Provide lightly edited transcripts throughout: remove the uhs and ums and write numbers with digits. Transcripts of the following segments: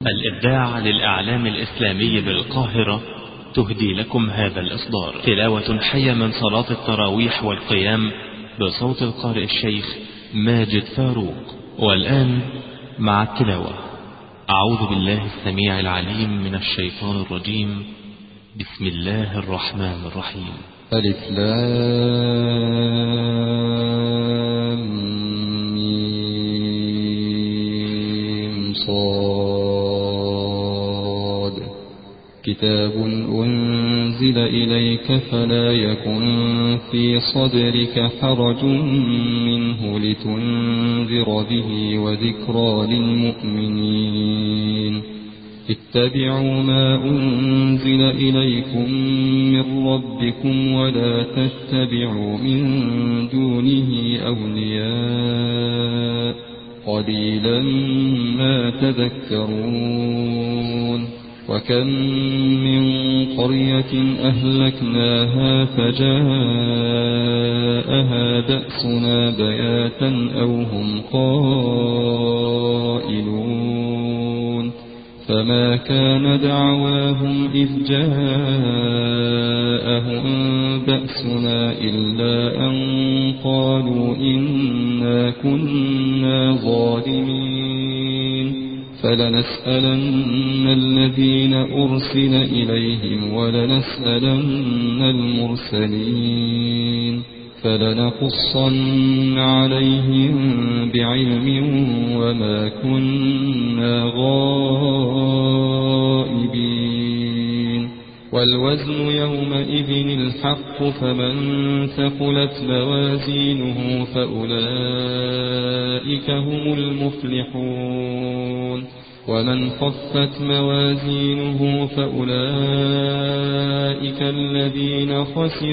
الإبداع للإعلام الإسلامي بالقاهرة تهدي لكم هذا الإصدار تلاوة حية من صلاة التراويح والقيام بصوت القارئ الشيخ ماجد فاروق. والآن مع التلاوة. أعوذ بالله السميع العليم من الشيطان الرجيم. بسم الله الرحمن الرحيم. ألف لام ميم صاد كتاب أنزل إليك فلا يكن في صدرك حرج منه لتنذر به وذكرى للمؤمنين. اتبعوا ما أنزل إليكم من ربكم ولا تتبعوا من دونه أولياء قليلا ما تذكرون. وكم من قرية أهلكناها فجاءها بأسنا بياتا أو هم قائلون. فما كان دعواهم إذ جاءهم بأسنا إلا أن قالوا إنا كنا ظالمين. فلنسألن الذين أرسل إليهم ولنسألن المرسلين. فلنقصن عليهم بعلم وما كنا غائبين. والوزن يومئذ الحق فمن ثقلت موازينه فأولئك هم المفلحون. ومن خفت موازينه فأولئك الذين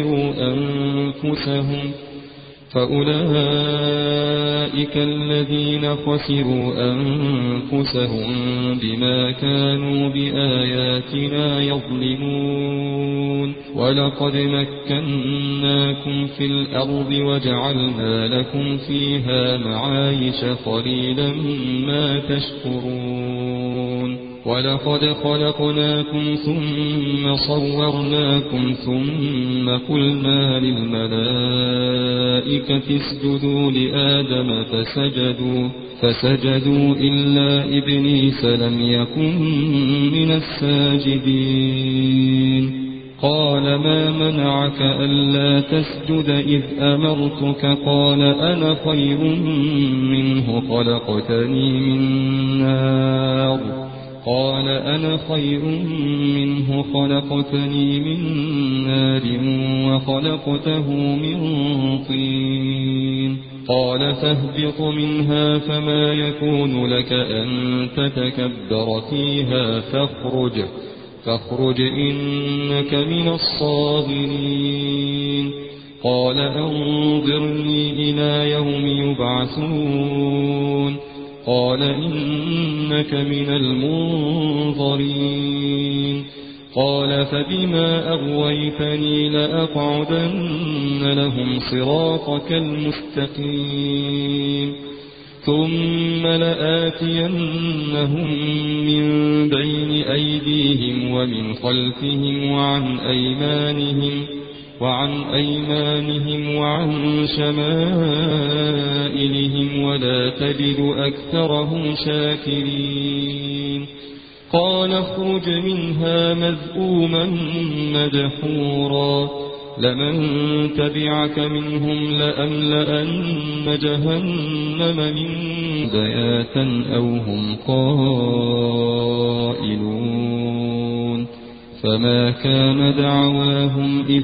خسروا أنفسهم بما كانوا بآياتنا يظلمون. ولقد مكناكم في الأرض وجعلنا لكم فيها معايش قليلا ما تشكرون. ولقد خلقناكم ثم صورناكم ثم قلنا للملائكة اسجدوا لآدم فسجدوا إلا إبليس لم يكن من الساجدين. قال ما منعك ألا تسجد إذ أمرتك؟ قال أنا خير منه خلقتني من نار وخلقته من طين. قال فاهبط منها فما يكون لك أن تتكبر فيها فاخرج إنك من الصاغرين. قال أنظرني إلى يوم يبعثون. قال إنك من المنظرين. قال فبما أغويتني لأقعدن لهم صراطك المستقيم ثم لآتينهم من بين أيديهم ومن خلفهم وعن أيمانهم وعن شمائلهم ولا تجد أكثرهم شاكرين. قال اخرج منها مذءوما مدحورا لمن تبعك منهم لأملأن جهنم منك بياتا أو هم قائلون. فما كان دعواهم إذ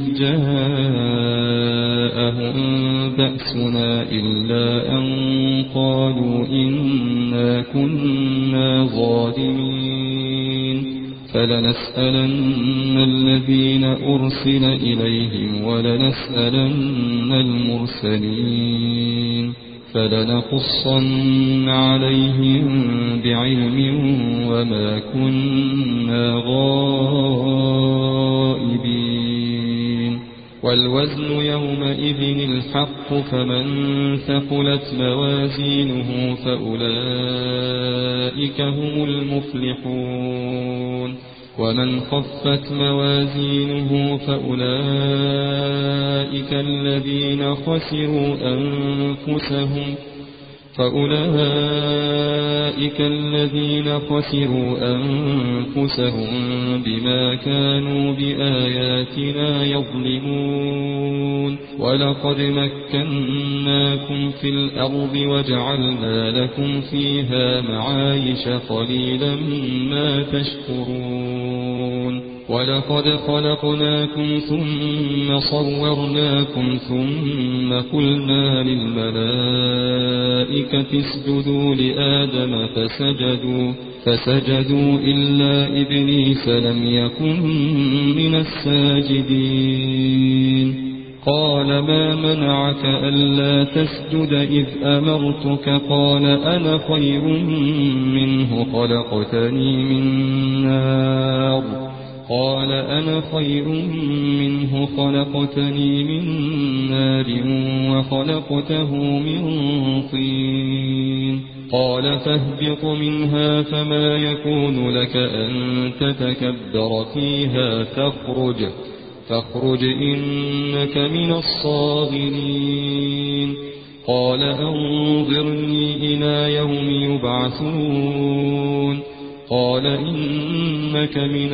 جاءهم بأسنا إلا أن قالوا إنا كنا ظالمين. فلنسألن الذين أرسل إليهم ولنسألن المرسلين. فلنقصن عليهم بعلم وما كنا غائبين. والوزن يومئذ الحق فمن ثقلت موازينه فأولئك هم المفلحون ومن خفت موازينه فأولئك الذين خسروا أنفسهم بما كانوا بآياتنا يظلمون ولقد مكناكم في الأرض وجعلنا لكم فيها معايش قليلا ما تشكرون ولقد خلقناكم ثم صورناكم ثم قلنا للملائكة اسجدوا لآدم فسجدوا إلا إبليس لم يكن من الساجدين قال ما منعك ألا تسجد إذ أمرتك قال أنا خير منه خلقتني من نار وخلقته من طين قال فاهبط منها فما يكون لك أن تتكبر فيها فاخرج إنك من الصاغرين قال أنظرني إلى يوم يبعثون قال إنك من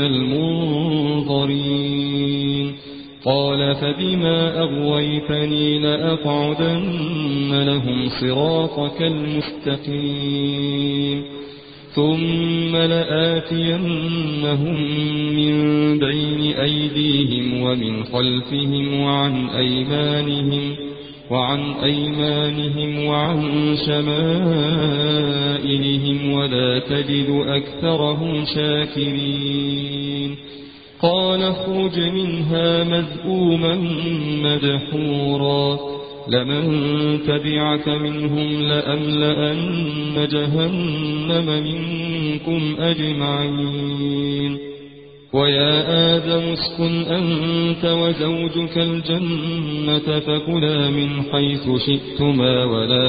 المنظرين قال فبما أغويتني لأقعدن لهم صراطك المستقيم ثم لآتينهم من بين أيديهم ومن خلفهم وعن أيمانهم وعن شمائلهم ولا تجد أكثرهم شاكرين قال اخرج منها مذءوما مدحورا لمن تبعك منهم لأملأن جهنم منكم أجمعين ويا آدم اسكن أنت وزوجك الجنة فكلا من حيث شئتما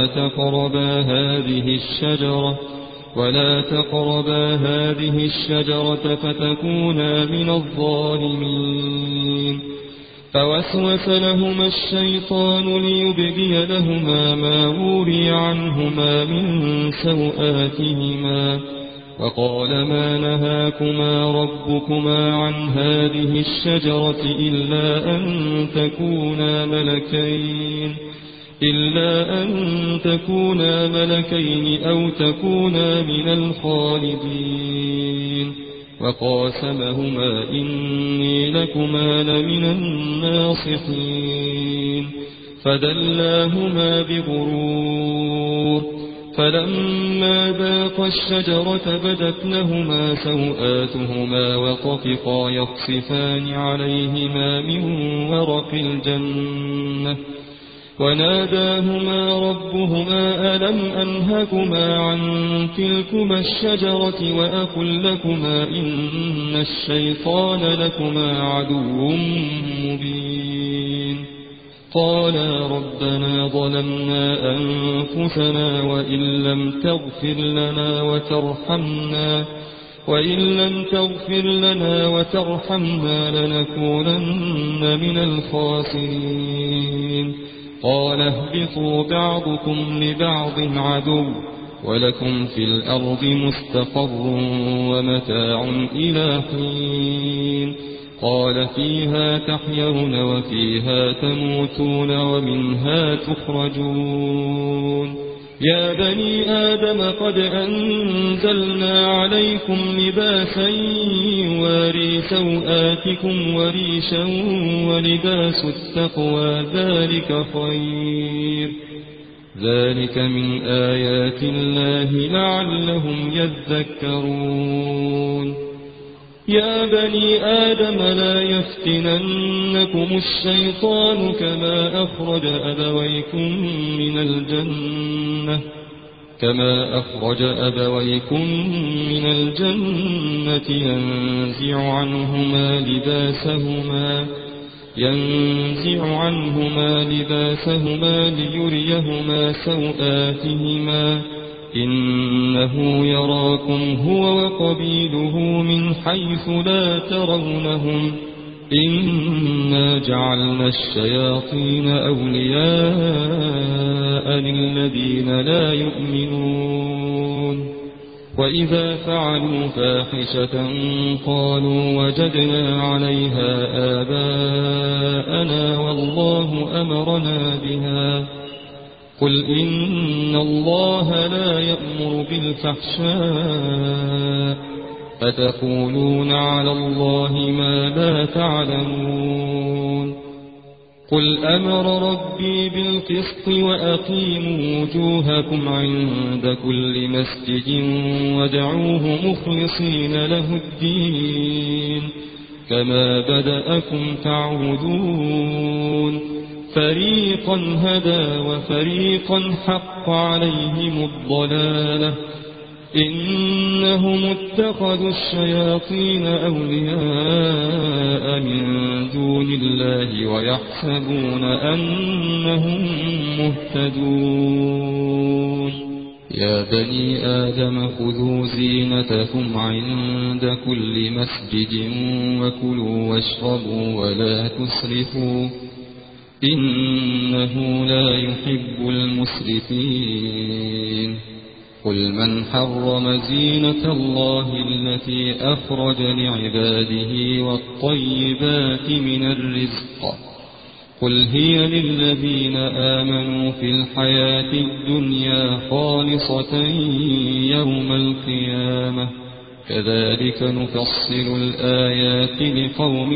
ولا تقربا هذه الشجرة فتكونا من الظالمين فوسوس لهما الشيطان ليبدي لهما ما وري عنهما من سوآتهما وقال ما نهاكما ربكما عن هذه الشجرة إلا أن تكونا ملكين أو تكونا من الخالدين وقاسمهما إني لكما لمن الناصحين فدلاهما بغرور فلما ذاقا الشجرة بدت لهما سوآتهما وطفقا يخصفان عليهما من ورق الجنة وناداهما ربهما ألم أنهكما عن تلكما الشجرة وأقل لكما إن الشيطان لكما عدو مبين قالا ربنا ظلمنا أنفسنا وإن لم تغفر لنا وترحمنا لنكونن من الخاسرين قال اهبطوا بعضكم لبعض عدو ولكم في الأرض مستقر ومتاع إلى حين قال فيها تحيون وفيها تموتون ومنها تخرجون يا بني آدم قد أنزلنا عليكم لباسا يواري سوآتكم وريشا ولباس التقوى ذلك خير ذلك من آيات الله لعلهم يذكرون يا بني آدم لا يفتننكم الشيطان كما أخرج أبويكم من الجنة ينزع عنهما ينزع عنهما لباسهما ليريهما سوآتهما إنه يراكم هو وقبيله من حيث لا ترونهم إنا جعلنا الشياطين أولياء للذين لا يؤمنون وإذا فعلوا فاحشة قالوا وجدنا عليها آباءنا والله أمرنا بها قل إن الله لا يأمر بالفحشاء أتقولون على الله ما لا تعلمون قل أمر ربي بالقسط وأقيموا وجوهكم عند كل مسجد وادعوه مخلصين له الدين كما بدأكم تعودون فريقا هدى وفريقا حق عليهم الضلالة إنهم اتخذوا الشياطين أولياء من دون الله ويحسبون أنهم مهتدون يا بني آدم خذوا زينتكم عند كل مسجد وكلوا واشربوا ولا تسرفوا إنه لا يحب المسرفين قل من حرم زينة الله التي أخرج لعباده والطيبات من الرزق قل هي للذين آمنوا في الحياة الدنيا خالصة يوم القيامة كذلك نفصل الآيات لقوم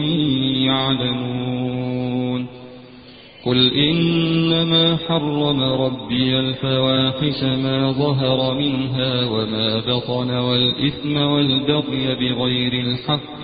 يعلمون قل إنما حرم ربي الفواحش ما ظهر منها وما بطن والإثم والبغي بغير الحق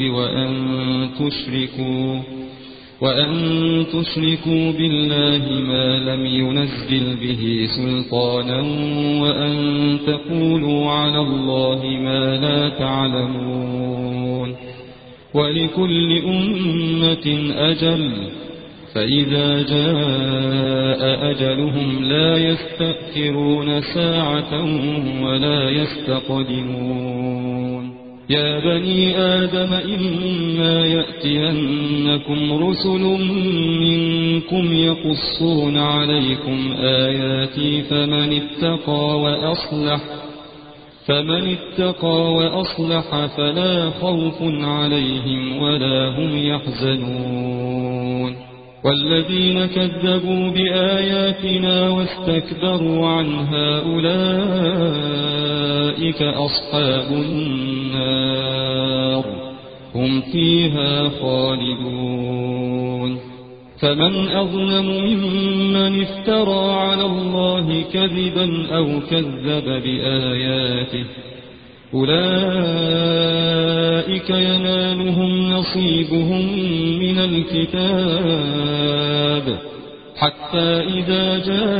وأن تشركوا بالله ما لم ينزل به سلطانا وأن تقولوا على الله ما لا تعلمون ولكل أمة أجل فإذا جاء أجلهم لا يستأخرون ساعة ولا يستقدمون يا بني آدم إما يأتينكم رسل منكم يقصون عليكم آياتي فمن اتقى وأصلح فلا خوف عليهم ولا هم يحزنون والذين كذبوا بآياتنا واستكبروا عنها أولئك أصحاب النار هم فيها خالدون فمن أظلم ممن افترى على الله كذبا أو كذب بآياته أولئك ينالهم نصيبهم من الكتاب حتى إذا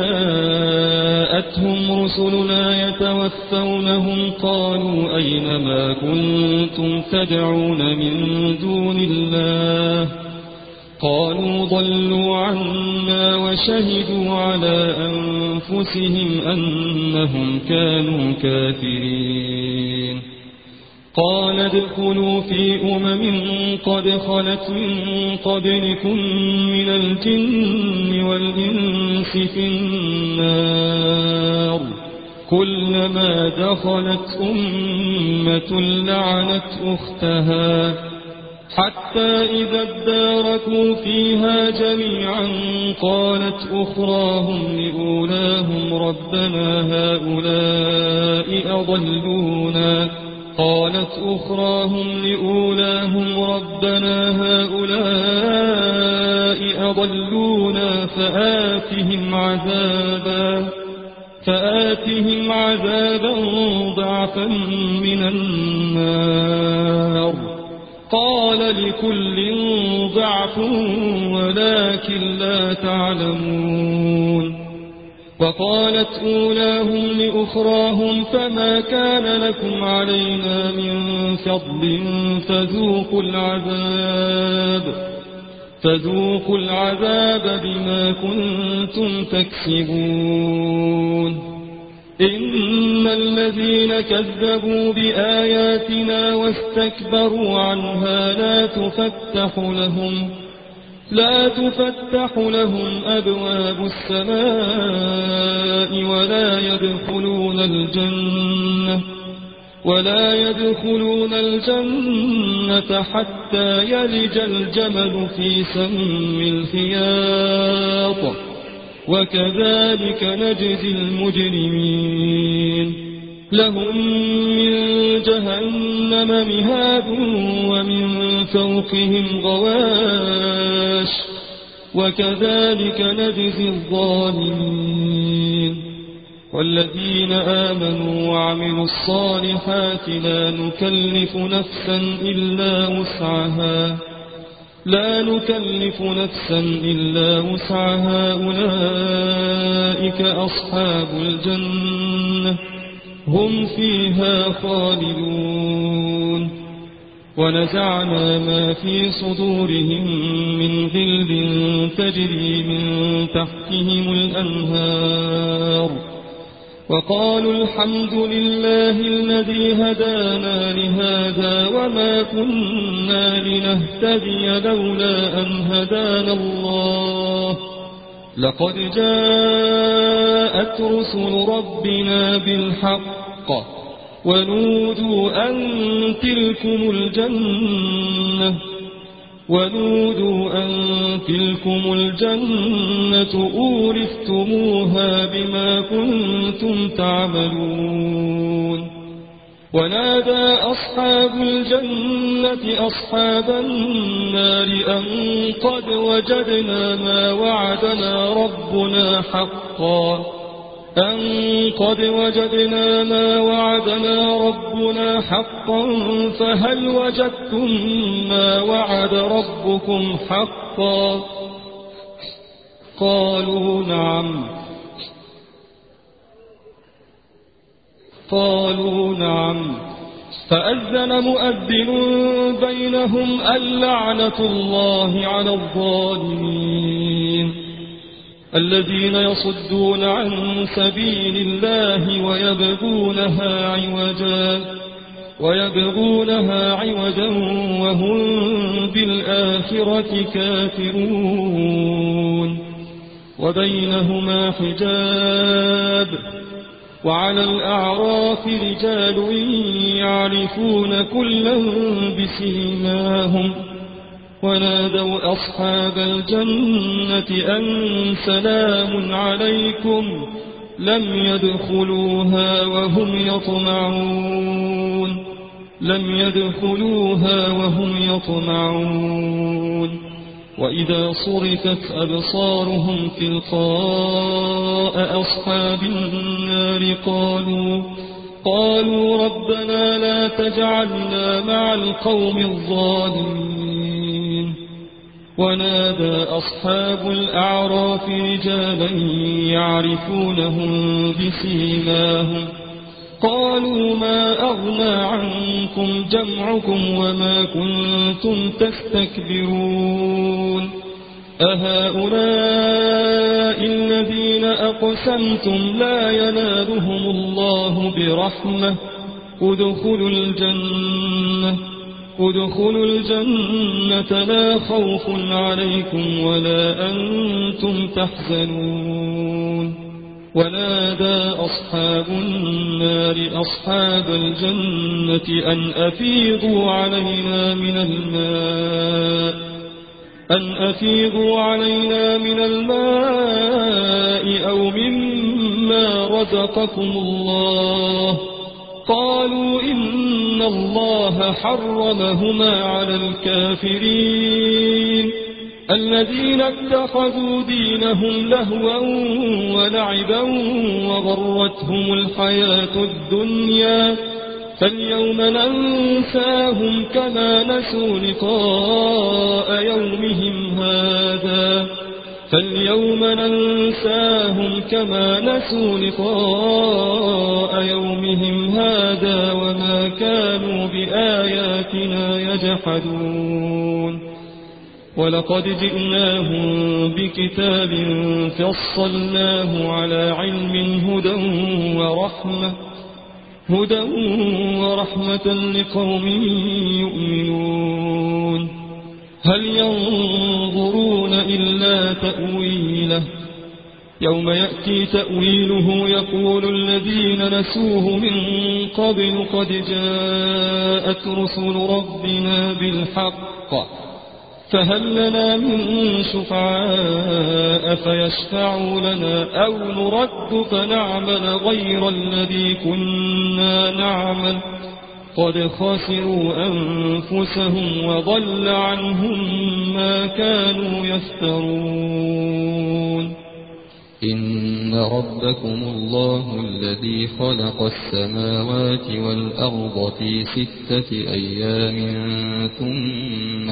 جاءتهم رسلنا يتوفونهم قالوا أين ما كنتم تدعون من دون الله قالوا ضلوا عنا وشهدوا على أنفسهم أنهم كانوا كافرين قال ادخلوا في قد خلت من قبلكم من الجن والإنس في النار كلما دخلت أمة لعنت أختها حتى إذا اداركوا فيها جميعا قالت أخراهم لأولاهم ربنا هؤلاء أضلونا فآتهم عذابا ضعفا من النار قال لكل ضعف ولكن لا تعلمون وقالت أولاهم لأخراهم فما كان لكم فذوقوا العذاب بما كنتم تكسبون إن الذين كذبوا بآياتنا واستكبروا عنها لا تفتح لهم أبواب السماء ولا يدخلون الجنة حتى يلج الجمل في سم الخياط وكذلك نجزي المجرمين لهم من جهنم مهاد ومن فوقهم غواش وكذلك نجزي الظالمين والذين آمنوا وعملوا الصالحات لا نكلف نفسا إلا وسعها أولئك أصحاب الجنة هم فيها خالدون ونزعنا ما في صدورهم من غل تجري من تحتهم الأنهار وقالوا الحمد لله الذي هدانا لهذا وما كنا لنهتدي لولا أن هدانا الله لقد جاءت رسل ربنا بالحق ونودوا أن تلكم الجنة أورثتموها بما كنتم تعملون ونادى أصحاب الجنة أصحاب النار أن قد وجدنا ما وعدنا ربنا حقا فهل وجدتم ما وعد ربكم حقا قالوا نعم فأذن مؤذن بينهم اللعنة الله على الظالمين الذين يصدون عن سبيل الله ويبغونها عوجا وهم بالآخرة كافرون وبينهما حجاب وعلى الأعراف رجال يعرفون كلا بسيماهم ونادوا أصحاب الجنة أن سلام عليكم لم يدخلوها وهم يطمعون وإذا صرفت أبصارهم تلقاء أصحاب النار قالوا ربنا لا تجعلنا مع القوم الظالمين ونادى أصحاب الأعراف رجالا يعرفونهم بسيماهم قالوا ما أغنى عنكم جمعكم وما كنتم تستكبرون أهؤلاء الذين أقسمتم لا ينالهم الله برحمة ادخلوا الجنة لا خوف عليكم ولا أنتم تحزنون ونادى أصحاب النار أصحاب الجنة أن أفيضوا علينا من الماء أو مما رزقكم الله قالوا إن الله حرمهما على الكافرين الذين اتخذوا دينهم لهوا ولعبا وغرتهم الحياة الدنيا فاليوم ننساهم كما نسوا لقاء يومهم هذا وما كانوا بآياتنا يجحدون ولقد جئناهم بكتاب فصلناه على علم هدى ورحمة لقوم يؤمنون هل ينظرون إلا تأويله يوم يأتي تأويله يقول الذين نسوه من قبل قد جاءت رسل ربنا بالحق فهل لنا من شفعاء فيشفعوا لنا أو نرد فنعمل غير الذي كنا نعمل قد خسروا أنفسهم وضل عنهم ما كانوا يفترون إن ربكم الله الذي خلق السماوات والأرض في 6 أيام ثم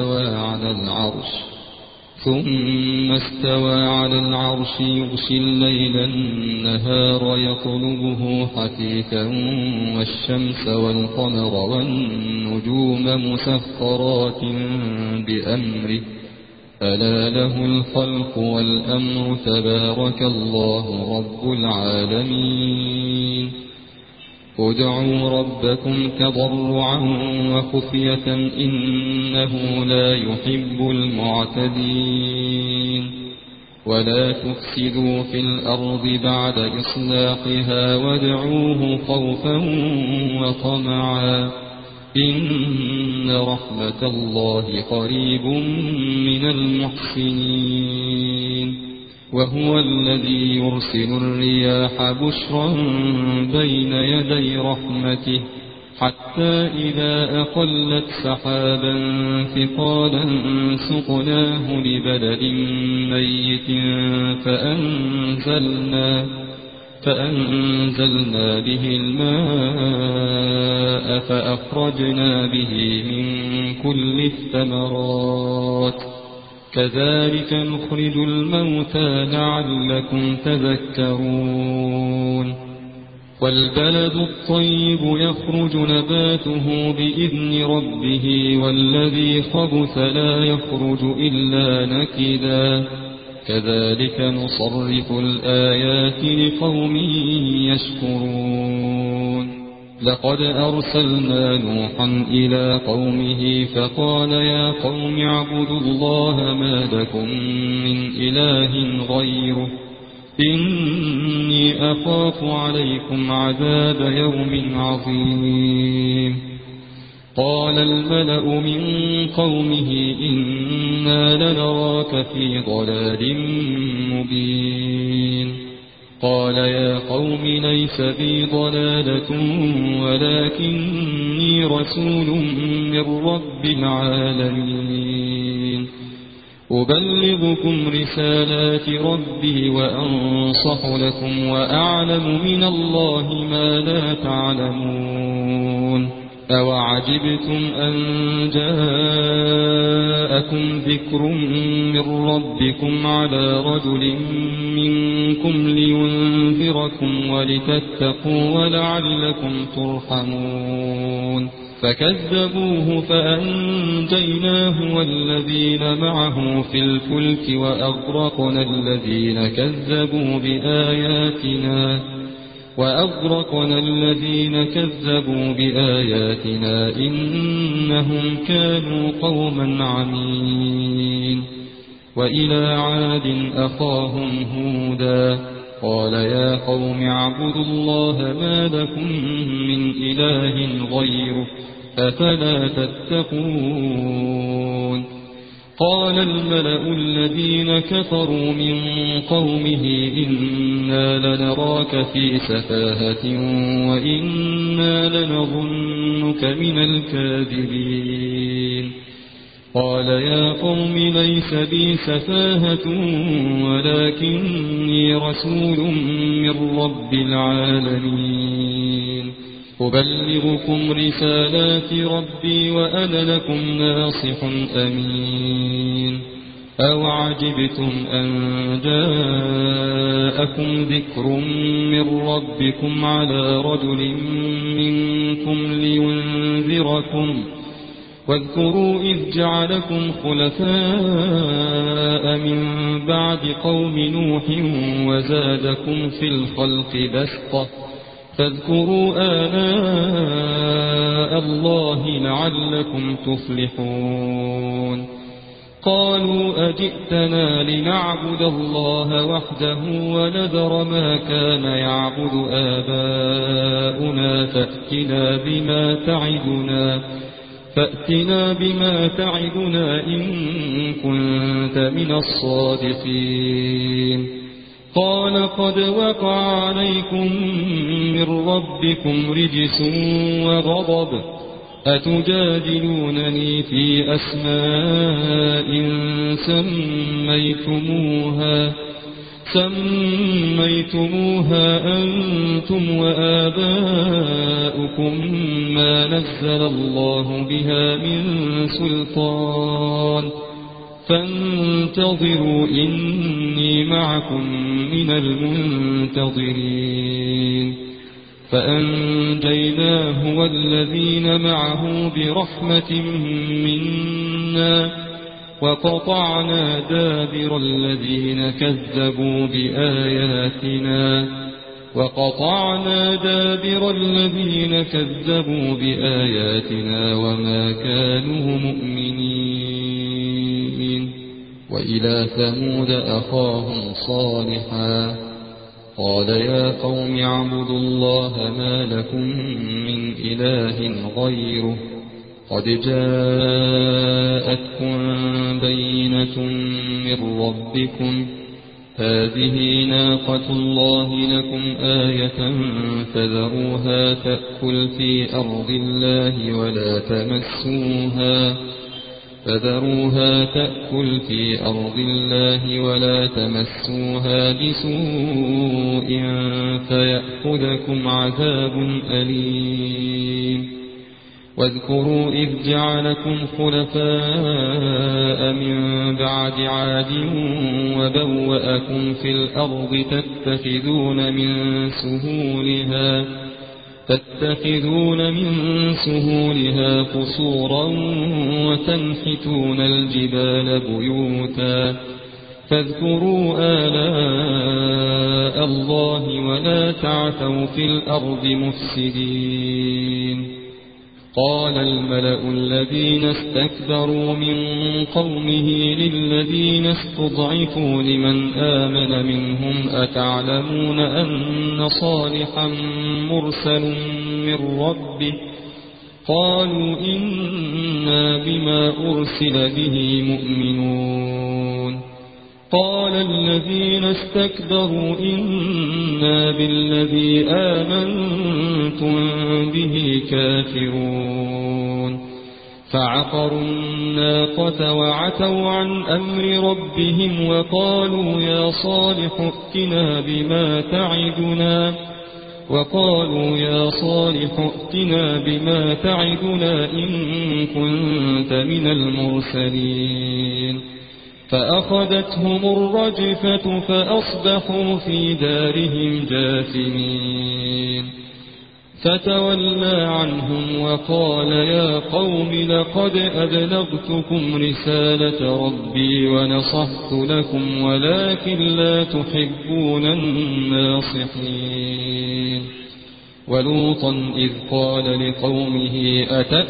استوى على العرش يغشي الليل النهار يطلبه حثيثا والشمس والقمر والنجوم مسخرات بأمره ألا له الخلق والأمر تبارك الله رب العالمين ادعوا ربكم تضرعا وخفية إنه لا يحب المعتدين ولا تفسدوا في الأرض بعد إصلاحها وادعوه خوفا وطمعا إن رحمة الله قريب من المحسنين وهو الذي يرسل الرياح بشرا بين يدي رحمته حتى إذا أقلت سحابا ثقالا سقناه لبلد ميت فأنزلنا به الماء فأخرجنا به من كل الثمرات كذلك نخرج الموتى لعلكم تذكرون والبلد الطيب يخرج نباته بإذن ربه والذي خبث لا يخرج إلا نكدا كذلك نصرف الآيات لقوم يشكرون لقد أرسلنا نوحا إلى قومه فقال يا قوم اعبدوا الله ما لكم من إله غيره إني أخاف عليكم عذاب يوم عظيم قال الملأ من قومه إنا لنراك في ضلال مبين قال يا قوم ليس بي ضلالة ولكني رسول من رب العالمين أبلغكم رسالات ربي وأنصح لكم وأعلم من الله ما لا تعلمون أوعجبتم أن جاءكم ذكر من ربكم على رجل منكم لينذركم ولتتقوا ولعلكم ترحمون فكذبوه فأنجيناه والذين معه في الفلك وأغرقنا الذين كذبوا بآياتنا إنهم كانوا قوما عمين وإلى عاد أخاهم هودا قال يا قوم اعبدوا الله ما لكم من إله غيره أفلا تتقون قال الملأ الذين كفروا من قومه إنا لنراك في سفاهة وإنا لنظنك من الكاذبين قال يا قوم ليس بي سفاهة ولكني رسول من رب العالمين أبلغكم رسالات ربي وأنا لكم ناصح أمين أوعجبتم أن جاءكم ذكر من ربكم على رجل منكم لينذركم واذكروا إذ جعلكم خلفاء من بعد قوم نوح وزادكم في الخلق بسطة فاذكروا آلاء الله لعلكم تفلحون قالوا أجئتنا لنعبد الله وحده ونذر ما كان يعبد آباؤنا فأتنا بما تعدنا إن كنت من الصادقين قال قد وقع عليكم من ربكم رجس وغضب أتجادلونني في أسماء سميتموها أنتم وآباؤكم ما نزل الله بها من سلطان فانتظروا إني معكم من المنتظرين فأنجيناه والذين معه برحمة منا وقطعنا دابر الذين كذبوا بآياتنا وما كانوا مؤمنين وإلى ثمود أخاهم صالحا قال يا قوم اعبدوا الله ما لكم من إله غيره قد جاءتكم بينة من ربكم هذه ناقة الله لكم آية فذروها تأكل في أرض الله ولا تمسوها بسوء فيأخذكم عذاب أليم واذكروا إذ جعلكم خلفاء من بعد عاد وبوأكم في الأرض تتخذون من سهولها قصورا وتنحتون الجبال بيوتا فاذكروا آلاء الله ولا تعثوا في الأرض مفسدين قال الملأ الذين استكبروا من قومه للذين استضعفوا لمن آمن منهم أتعلمون أن صالحا مرسل من ربه قالوا إنا بما أرسل به مؤمنون قال الذين استكبروا إنا بالذي آمنتم به كافرون فعقروا الناقة وعتوا عن أمر ربهم وقالوا يا صالح ائتنا بما تعدنا إن كنت من المرسلين فأخذتهم الرجفة فأصبحوا في دارهم جاثمين فتولى عنهم وقال يا قوم لقد أبلغتكم رسالة ربي ونصحت لكم ولكن لا تحبون الناصحين ولوطا إذ قال لقومه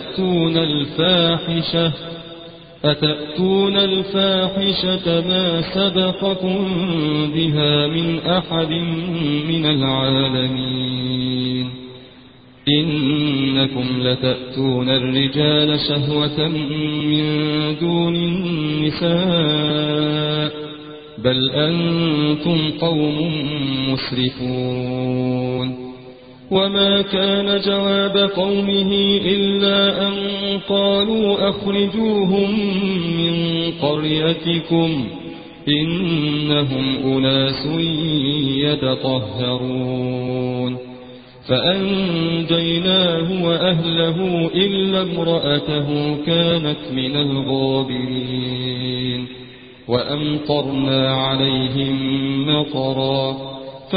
أتأتون الفاحشة ما سبقكم بها من أحد من العالمين إنكم لتأتون الرجال شهوة من دون النساء بل أنتم قوم مسرفون وما كان جواب قومه إلا أن قالوا أخرجوهم من قريتكم إنهم أناس يتطهرون فأنجيناه وأهله إلا امرأته كانت من الغابرين وأمطرنا عليهم مطرا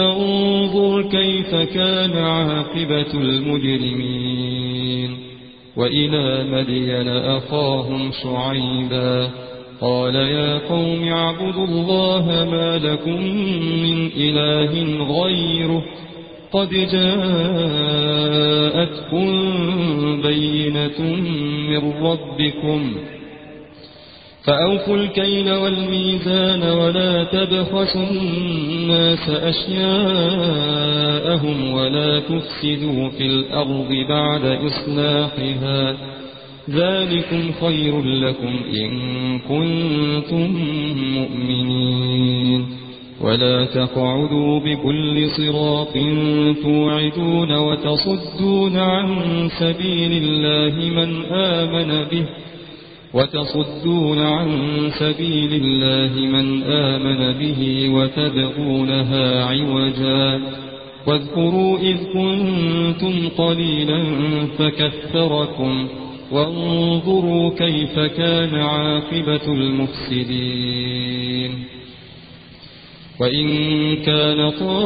فانظر كيف كان عاقبة المجرمين وإلى مدين أخاهم شعيبا قال يا قوم اعبدوا الله ما لكم من إله غيره قد جاءتكم بينة من ربكم فأوفوا الكيل والميزان ولا تبخسوا الناس أشياءهم ولا تفسدوا في الأرض بعد إصلاحها ذلكم خير لكم إن كنتم مؤمنين ولا تقعدوا بكل صراط توعدون وتصدون عن سبيل الله من آمن به وتبغونها عوجا واذكروا إذ كنتم قليلا فكثركم وانظروا كيف كان عاقبة المفسدين وإن كان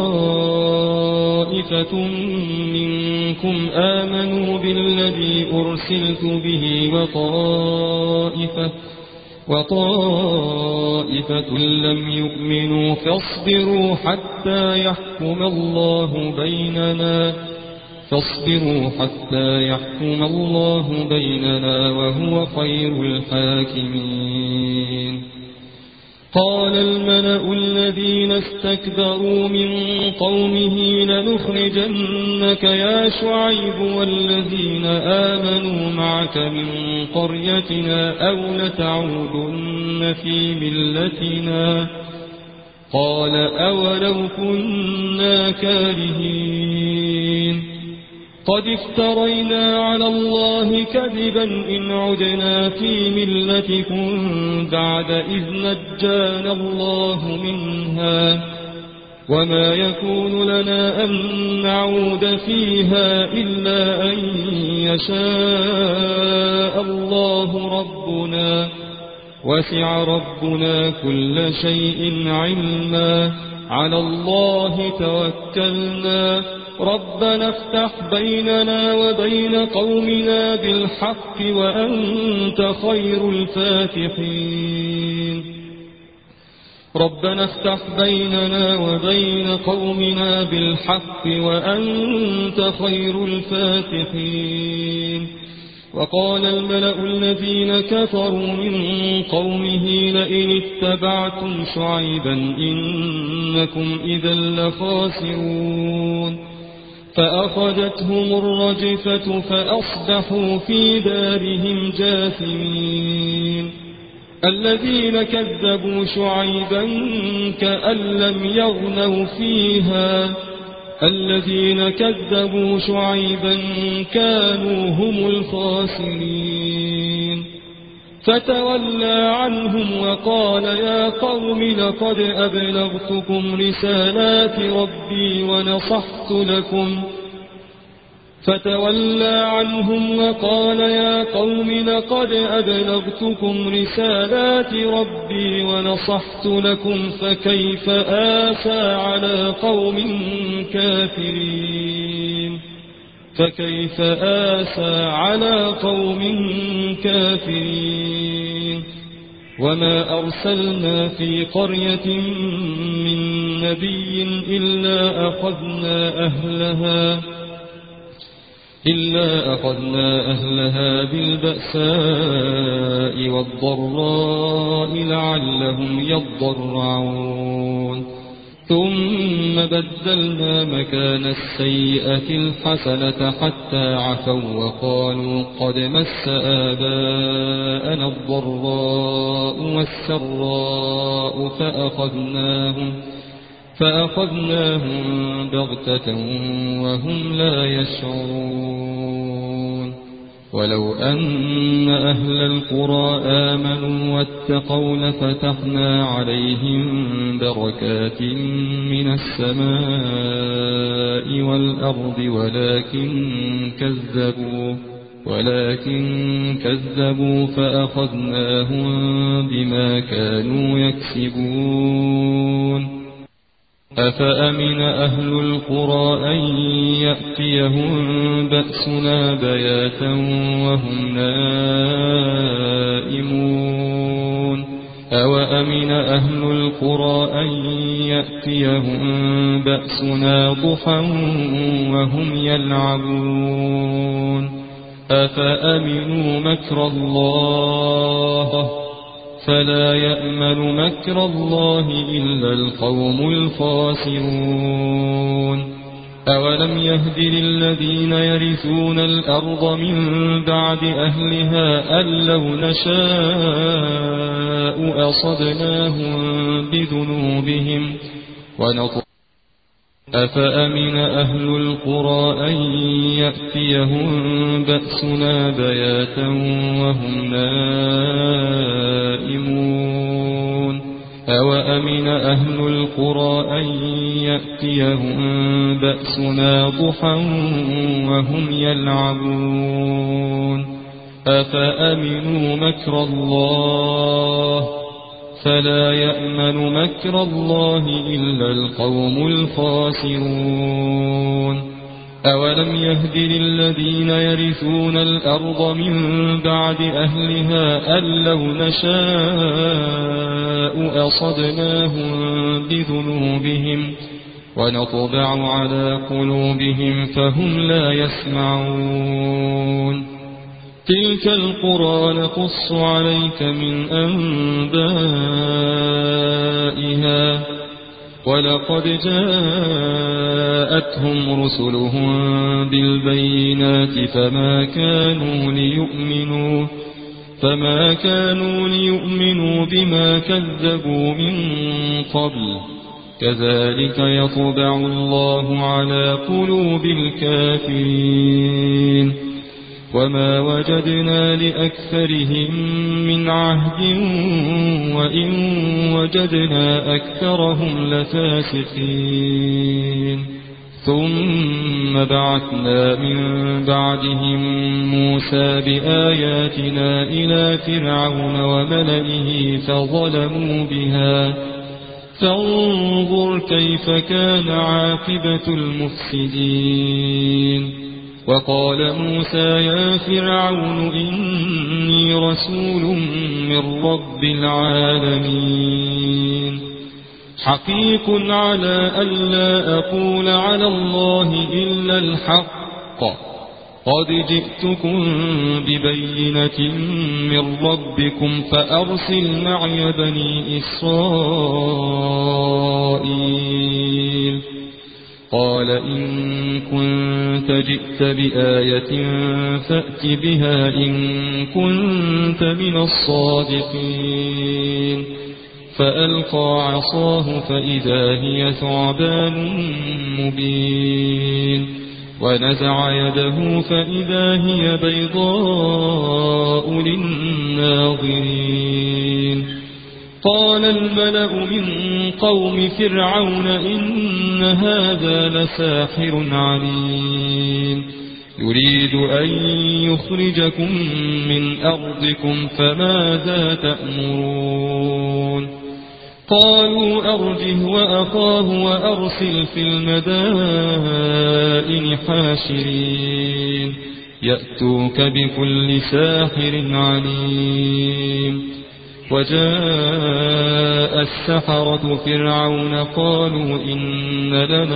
طائفة منكم آمنوا بالذي أرسلت به وطائفة لم يؤمنوا فاصبروا حتى يحكم الله بيننا وهو خير الحاكمين قال الملأ الذين استكبروا من قومه لنخرجنك يا شعيب والذين آمنوا معك من قريتنا أو لتعودن في ملتنا قال أولو كنا كارهين قد افترينا على الله كذبا إن عدنا في ملتكم بعد إذ نجانا الله منها وما يكون لنا أن نعود فيها إلا أن يشاء الله ربنا وسع ربنا كل شيء علما على الله توكلنا ربنا افتح بيننا وبين قومنا بالحق وأنت خير الفاتحين ربنا افتح بيننا وبين قومنا بالحق وأنت خير الفاتحين وقال الملأ الذين كفروا من قومه لئن اتبعتم شعيبا إنكم إذا لخاسرون فأخذتهم الرجفة فأصبحوا في دارهم جاثمين الذين كذبوا شعيبا كأن لم يغنوا فيها الذين كذبوا شعيبا كانوا هم الخاسرين فتولى عنهم وقال يا قوم لقد أبلغتكم رسالات ربي ونصحت لكم فكيف آسى على قوم كافرين وما أرسلنا في قرية من نبي إلا أخذنا أهلها بالبأساء والضراء لعلهم يضرعون ثم بدلنا مكان السيئة الحسنة حتى عفوا وقالوا قد مس آباءنا الضراء والسراء فأخذناهم بغتة وهم لا يشعرون ولو أن أهل القرى آمنوا واتقوا لفتحنا عليهم بركات من السماء والأرض ولكن كذبوا فأخذناهم بما كانوا يكسبون أفأمن أهل القرى أن يأتيهم بأسنا بياتا وهم نائمون أوأمن أهل القرى أن يأتيهم بأسنا ضحى وهم يلعبون أفأمنوا مكر الله فلا يأمن مكر الله إلا القوم الخاسرون أولم يهد للذين يرثون الأرض من بعد أهلها أن لو نشاء أصبناهم بذنوبهم أفأمن أهل القرى أن يأتيهم بأسنا بياتا وهم نائمون أوأمن أهل القرى أن يأتيهم بأسنا ضحى وهم يلعبون أفأمنوا مكر الله فلا يأمن مكر الله إلا القوم الخاسرون أولم يهد للذين يرثون الأرض من بعد أهلها أن لو نشاء أصبناهم بذنوبهم ونطبع على قلوبهم فهم لا يسمعون تلك القرى نقص عليك من أنبائها ولقد جاءتهم رسلهم بالبينات فما كانوا ليؤمنوا بما كذبوا من قبل كذلك يطبع الله على قلوب الكافرين وما وجدنا لأكثرهم من عهد وإن وجدنا أكثرهم لفاسقين ثم بعثنا من بعدهم موسى بآياتنا إلى فرعون وملئه فظلموا بها فانظر كيف كان عاقبة المفسدين وقال موسى يا فرعون إني رسول من رب العالمين حقيق على ألا أقول على الله إلا الحق قد جئتكم ببينة من ربكم فأرسل معي بني إسرائيل قال إن كنت جئت بآية فأت بها إن كنت من الصادقين فألقى عصاه فإذا هي ثعبان مبين ونزع يده فإذا هي بيضاء للناظرين قال الملأ من قوم فرعون إن هذا لساحر عليم يريد أن يخرجكم من أرضكم فماذا تأمرون قالوا أرجه وأخاه وأرسل في المدائن حاشرين يأتوك بكل ساحر عليم وجاء السحرة فرعون قالوا إن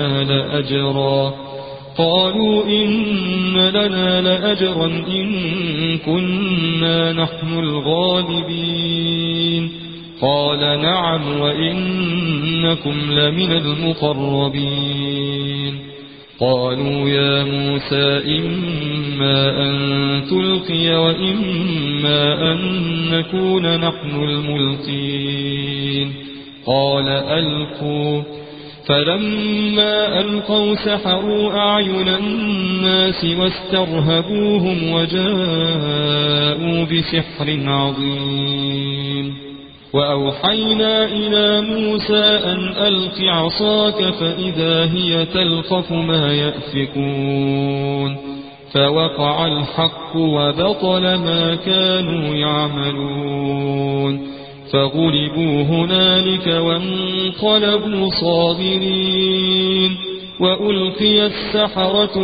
لنا لأجرا إن كنا نحن الغالبين قال نعم وإنكم لمن المقربين قالوا يا موسى إما أن تلقي وإما أن نكون نحن الملقين قال ألقوا فلما ألقوا سحروا أعين الناس واسترهبوهم وجاءوا بسحر عظيم وأوحينا إلى موسى أن ألق عصاك فإذا هي تلقف ما يأفكون فوقع الحق وبطل ما كانوا يعملون فغلبوا هنالك وانقلبوا صاغرين وألقي السحرة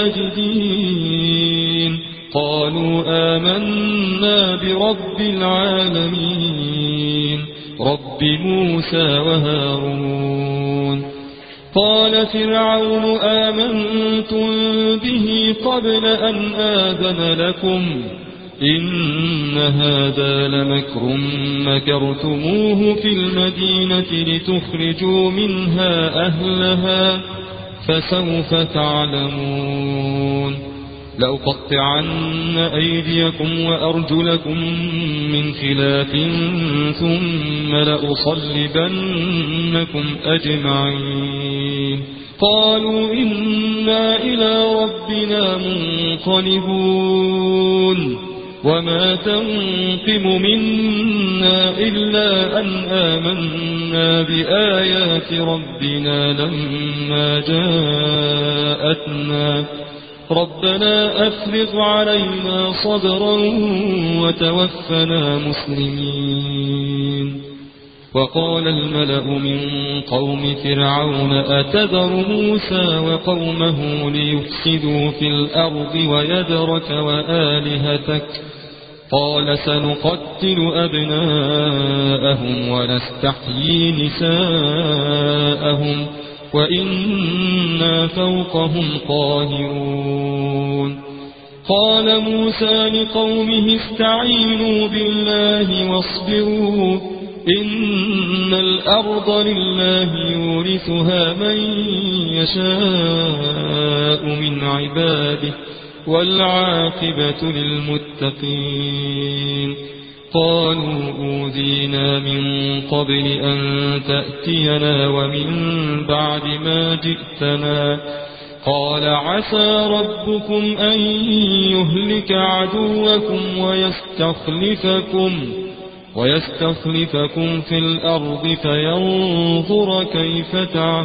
ساجدين قالوا آمنا برب العالمين رب موسى وهارون. قال فرعون آمنتم به قبل أن آذن لكم إن هذا لمكر مكرتموه في المدينة لتخرجوا منها أهلها فسوف تعلمون. لأقطعن أيديكم وأرجلكم من خلاف ثم لأصلبنكم أجمعين. قالوا إنا إلى ربنا منقلبون وما تنقم منا إلا أن آمنا بآيات ربنا لما جاءتنا ربنا أفرغ علينا صبرا وتوفنا مسلمين. وقال الملأ من قوم فرعون أتذر موسى وقومه ليفسدوا في الأرض ويذرك وآلهتك قال سنقتل أبناءهم ونستحيي نساءهم وإنا فوقهم قاهرون. قال موسى لقومه استعينوا بالله واصبروا إن الأرض لله يورثها من يشاء من عباده والعاقبة للمتقين. قالوا أوذينا من قبل أن تأتينا ومن بعد ما جئتنا قال عسى ربكم أن يهلك عدوكم ويستخلفكم في الأرض فينظر كيف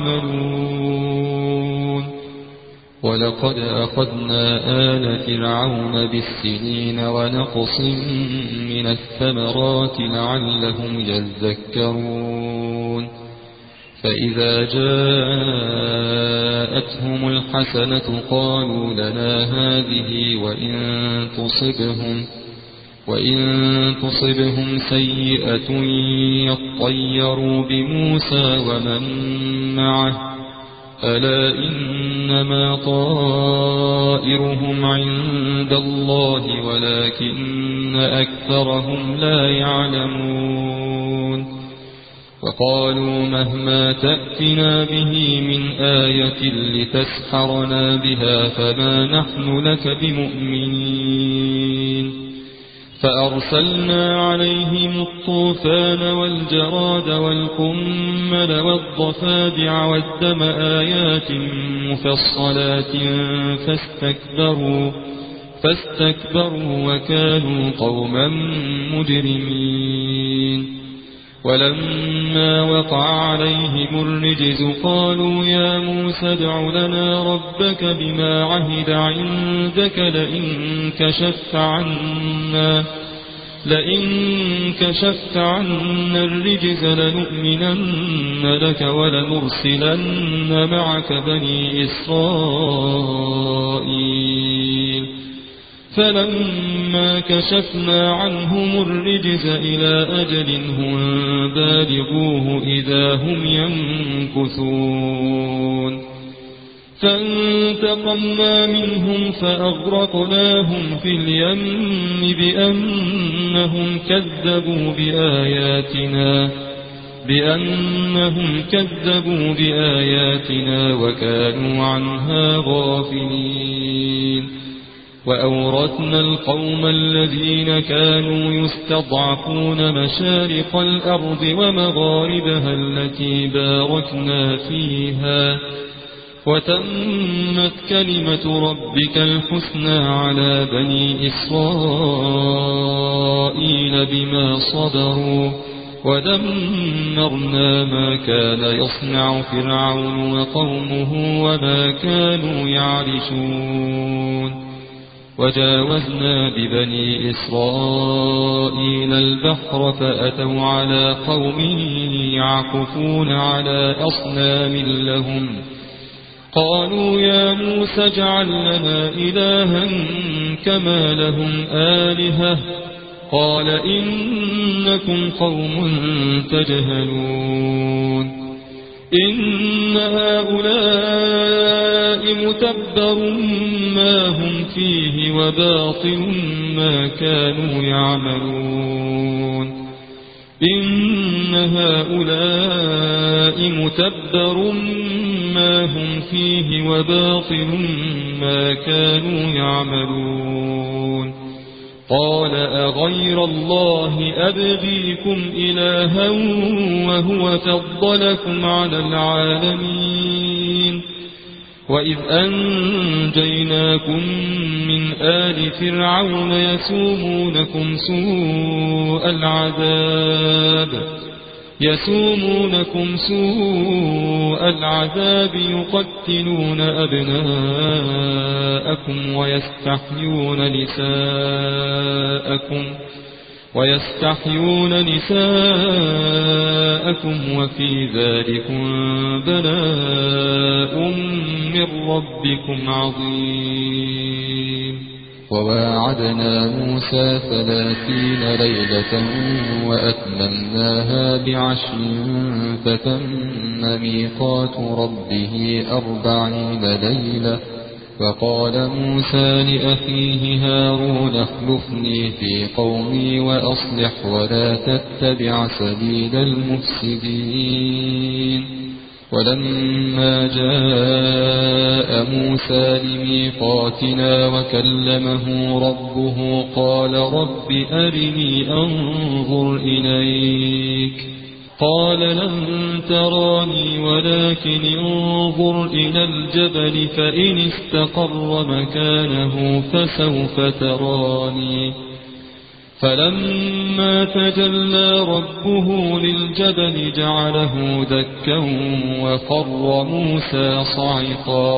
تعملون. ولقد أخذنا آل فرعون بالسنين ونقص من الثمرات لعلهم يذكرون. فإذا جاءتهم الحسنة قالوا لنا هذه وإن تصبهم سيئة يطيروا بموسى ومن معه ألا إنما طائرهم عند الله ولكن أكثرهم لا يعلمون. وقالوا مهما تأتنا به من آية لتسحرنا بها فما نحن لك بمؤمنين. فأرسلنا عليهم الطوفان والجراد والقمل والضفادع والدم آيات مفصلات فاستكبروا وكانوا قوما مجرمين. ولما وقع عليهم الرجز قالوا يا موسى ادع لنا ربك بما عهد عندك لئن كشفت عنا الرجز لنؤمنن لك ولنرسلن معك بني إسرائيل. فلما كشفنا عنهم الرجز إلى أجل هم بالغوه إذا هم ينكثون. فانتقمنا منهم فأغرقناهم في اليم بأنهم كذبوا بآياتنا وكانوا عنها غافلين. وأورثنا القوم الذين كانوا يستضعفون مشارق الأرض ومغاربها التي باركنا فيها وتمت كلمة ربك الحسنى على بني إسرائيل بما صبروا ودمرنا ما كان يصنع فرعون وقومه وما كانوا يعرشون. وجاوزنا ببني إسرائيل يجاوزون البحر فأتوا على قوم يعكفون على أصنام لهم قالوا يا موسى اجعل لنا إلها كما لهم آلهة قال إنكم قوم تجهلون إن هؤلاء متبر ما هم فيه وباطل ما كانوا يعملون إن هؤلاء متبر ما هم فيه وباطل ما كانوا يعملون قال أغير الله أبغيكم إلها وهو فضلكم على العالمين وإذ أنجيناكم من آل فرعون يسومونكم سوء العذاب يقتلون أبناءكم ويستحيون نساءكم وفي ذلكم بلاء من ربكم عظيم وواعدنا موسى 30 ليلة وأتممناها ب10 فتم ميقات ربه 40 ليلة فقال موسى لأخيه هارون اخلفني في قومي وأصلح ولا تتبع سبيل المفسدين ولما جاء موسى لميقاتنا وكلمه ربه قال رب أرني أنظر إليك قال لن تراني ولكن انظر إلى الجبل فإن استقر مكانه فسوف تراني فلما تجلى ربه للجبل جعله دكا وخر موسى صعقا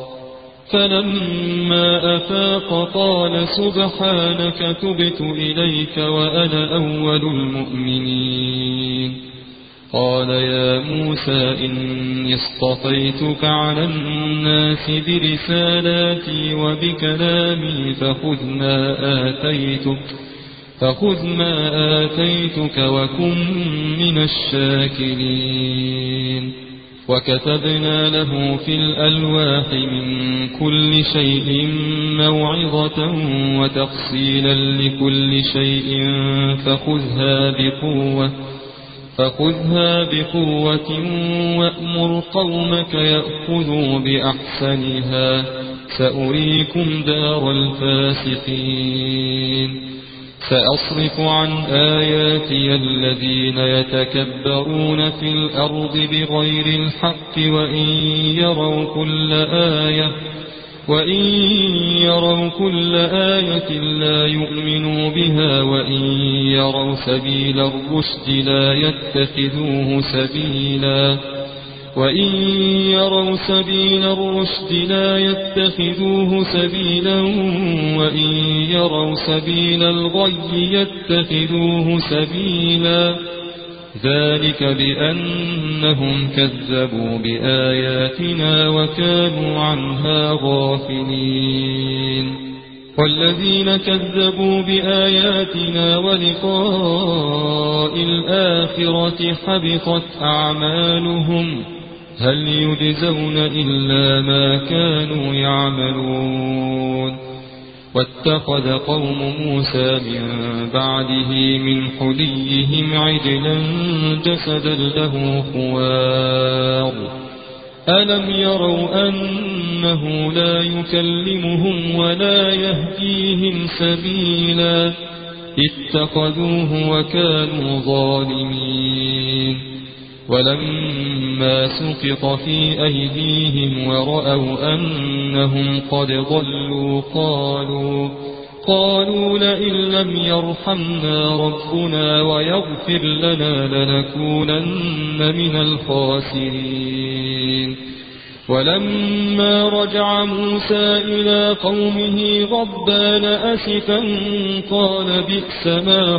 فلما أفاق قال سبحانك تبت إليك وأنا أول المؤمنين قال يا موسى إني اصطفيتك على الناس برسالاتي وبكلامي فخذ ما آتيتك وكن من الشاكرين وكتبنا له في الألواح من كل شيء موعظة وتفصيلا لكل شيء فخذها بقوة وأمر قومك يأخذوا بأحسنها سأريكم دار الفاسقين سأصرف عن آياتي الذين يتكبرون في الأرض بغير الحق وإن يروا كل آية لا يؤمنوا بها وإن يروا سبيل الرشد لا يتخذوه سبيلا وإن يروا سبيل الغي يتخذوه سبيلا ذلك بأنهم كذبوا بآياتنا وكانوا عنها غافلين والذين كذبوا بآياتنا ولقاء الآخرة حبطت أعمالهم هل يجزون إلا ما كانوا يعملون واتخذ قوم موسى من بعده من حليهم عجلا جسدا له خوار ألم يروا أنه لا يكلمهم ولا يهديهم سبيلا اتخذوه وكانوا ظالمين ولما سقط في أيديهم ورأوا أنهم قد ضلوا قالوا لئن لم يرحمنا ربنا ويغفر لنا لنكونن من الخاسرين ولما رجع موسى إلى قومه غضبان أسفا قال بئس ما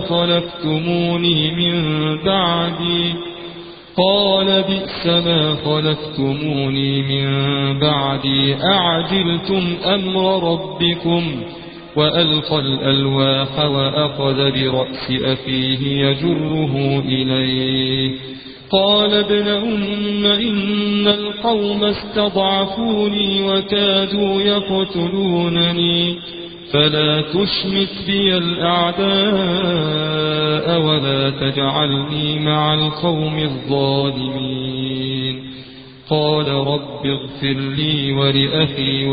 خلفتموني من بعدي أعجلتم أمر ربكم وألقى الألواح وأخذ برأس أخيه يجره إليه قال ابن أم إن القوم استضعفوني وكادوا يقتلونني فلا تشمت بي الأعداء ولا تجعلني مع القوم الظالمين قال رب اغفر لي ولأخي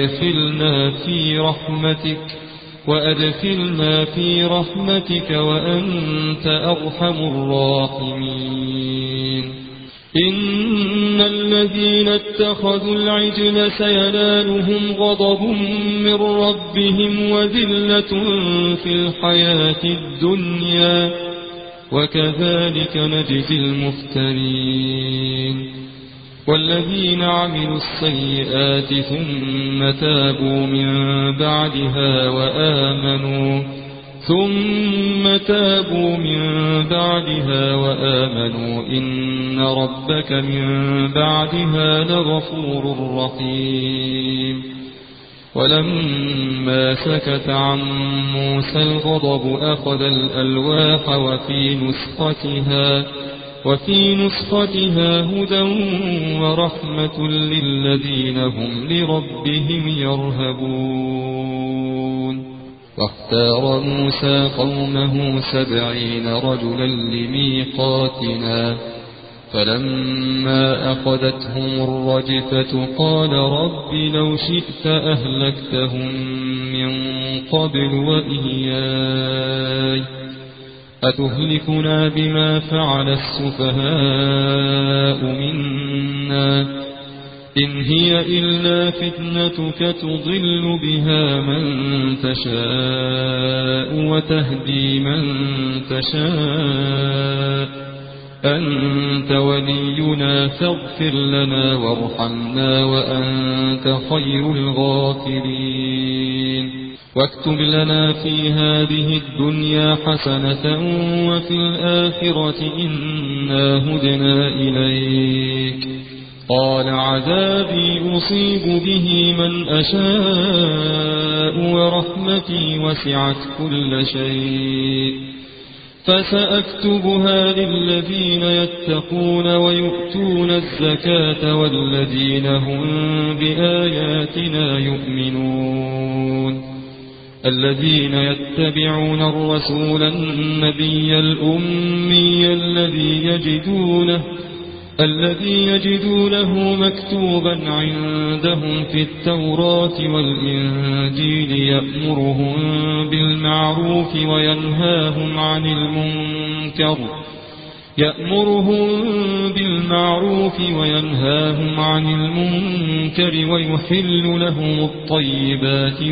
وأدخلنا في رحمتك وأنت أرحم الراحمين إن الذين اتخذوا العجل سينالهم غضب من ربهم وذلة في الحياة الدنيا وكذلك نجزي المفترين والذين عملوا السيئات ثم تابوا من بعدها وآمنوا إن ربك من بعدها لغفور رحيم ولما سكت عن موسى الغضب أخذ الألواح وفي نسختها هدى ورحمة للذين هم لربهم يرهبون واختار موسى قومه 70 رجلا لميقاتنا فلما أخذتهم الرجفة قال رب لو شئت أهلكتهم من قبل وإياي أتهلكنا بما فعل السفهاء منا إن هي إلا فتنتك تضل بها من تشاء وتهدي من تشاء أنت ولينا فاغفر لنا وارحمنا وأنت خير الغافرين واكتب لنا في هذه الدنيا حسنة وفي الآخرة إنا هدنا إليك قال عذابي أصيب به من أشاء ورحمتي وسعت كل شيء فسأكتبها للذين يتقون ويؤتون الزكاة والذين هم بآياتنا يؤمنون الذين يتبعون الرسول النبي الأمي الذي يجدونه مكتوبا عندهم في التوراة والإنجيل يأمرهم بالمعروف وينهاهم عن المنكر ويحل لهم الطيبات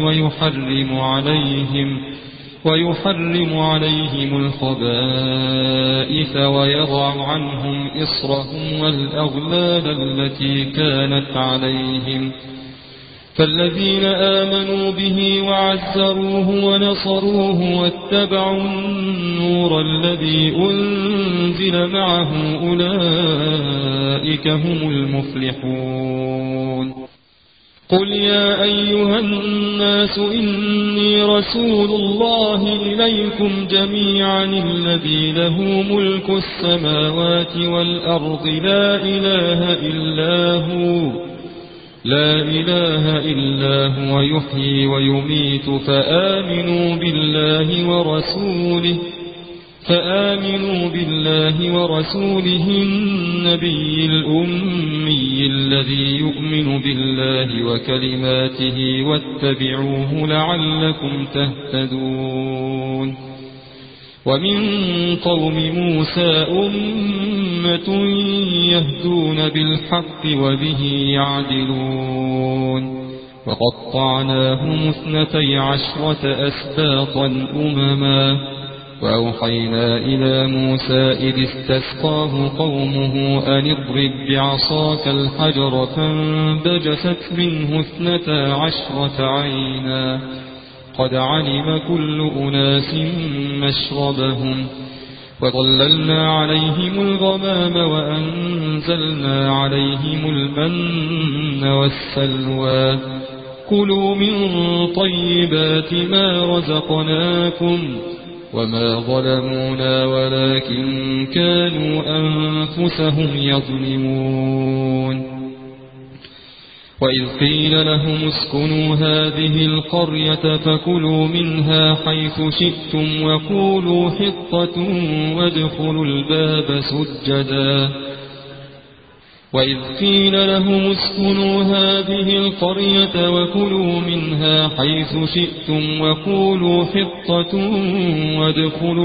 ويحرم عليهم الخبائث ويضع عنهم إصرهم والأغلال التي كانت عليهم فالذين آمنوا به وعزروه ونصروه واتبعوا النور الذي أنزل معه أولئك هم المفلحون قل يا أيها الناس إني رسول الله إليكم جميعا الذي له ملك السماوات والأرض لا إله إلا هو يحيي ويميت فآمنوا بالله ورسوله النبي الأمي الذي يؤمن بالله وكلماته واتبعوه لعلكم تهتدون ومن قوم موسى أمة يهدون بالحق وبه يعدلون وقطعناهم 12 أسباطا أمما وأوحينا إلى موسى إذ استسقاه قومه أن اضرب بعصاك الحجر فانبجست منه 12 عينا قد علم كل أناس مشربهم وظللنا عليهم الغمام وأنزلنا عليهم المن والسلوى كلوا من طيبات ما رزقناكم وما ظلمونا ولكن كانوا أنفسهم يظلمون وإذ قيل لهم اسكنوا هذه القرية فكلوا منها حيث شئتم وقولوا حطة وادخلوا الباب سجدا وإذ قيل لهم اسكنوا هذه القرية وكلوا منها حيث شئتم وقولوا حطة وادخلوا